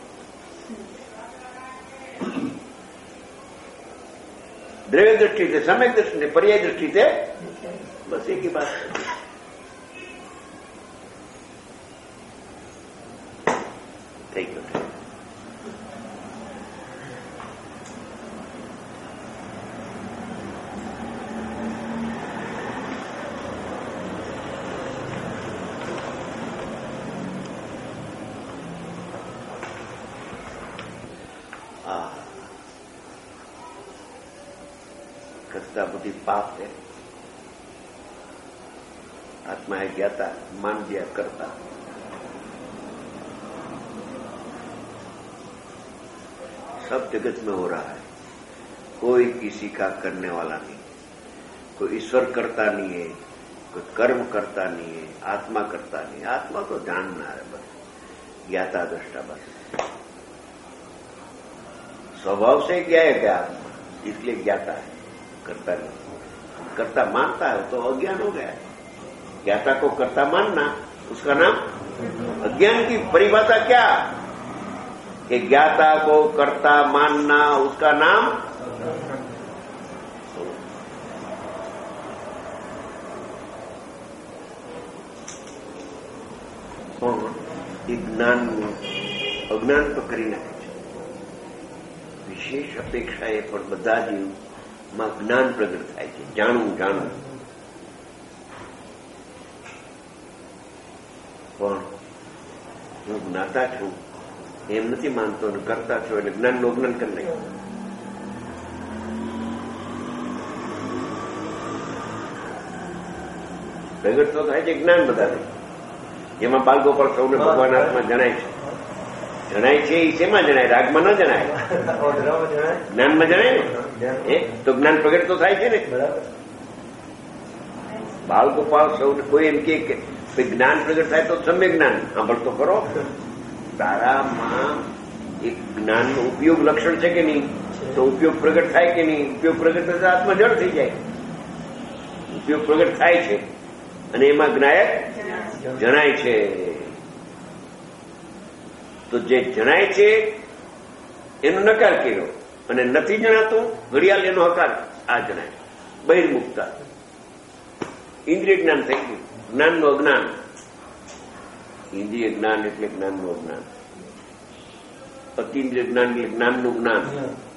द्रव्य दृष्टि से, सम्यक दृष्टि से, पर्याय दृष्टि से, बस एक ही बात है. ठीक है. ज्ञाता बुद्धि पाप है। आत्मा है ज्ञाता, मान दिया करता। सब जगत में हो रहा है, कोई किसी का करने वाला नहीं, कोई ईश्वर करता नहीं है, कोई कर्म करता नहीं है, आत्मा करता नहीं। आत्मा तो जानना है बस, ज्ञाता दृष्टा बस। स्वभाव से क्या है क्या आत्मा, इसलिए ज्ञाता है, करता नहीं। करता मानता है तो अज्ञान हो गया है। ज्ञाता को कर्ता मानना, उसका नाम अज्ञान की परिभाषा क्या कि ज्ञाता को कर्ता मानना, उसका नाम ज्ञान अज्ञान तो કરી નાખે છે। વિશેષ અપેક્ષા એ પણ બધા જીવમાં જ્ઞાન પ્રગટ થાય છે, જાણવું જાણવું। પણ હું જ્ઞાતા છું એમ નથી માનતો ને કરતા છો એટલે જ્ઞાનનું અજ્ઞાન કરી નાખ્યું। પ્રગટ તો થાય છે જ્ઞાન બધાને, જેમાં બાલગોપાલ સૌને ભગવાન આત્મા જણાય છે। જણાય છે એ શેમાં જણાય? રાગમાં ન જણાય, જ્ઞાનમાં જણાય ને। તો જ્ઞાન પ્રગટ તો થાય છે ને। બાલગોપાલ સૌને કોઈ એમ કે જ્ઞાન પ્રગટ થાય તો સમ્યક જ્ઞાન સાંભળ તો કરો। તારામાં એક જ્ઞાનનો ઉપયોગ લક્ષણ છે કે નહીં? તો ઉપયોગ પ્રગટ થાય કે નહીં? ઉપયોગ પ્રગટ થતા આત્મા જળ થઈ જાય। ઉપયોગ પ્રગટ થાય છે અને એમાં જ્ઞાયક જણાય છે। તો જે જણાય છે એનો નકાર કર્યો અને નથી જણાતું ઘડિયાળ એનો હકાર આ જણાય। બહિર્મુખતા, ઇન્દ્રિય જ્ઞાન થઈ ગયું, જ્ઞાનનું અજ્ઞાન। ઇન્દ્રિય જ્ઞાન એટલે જ્ઞાનનું અજ્ઞાન, અતિન્દ્રિય જ્ઞાન એટલે જ્ઞાનનું જ્ઞાન।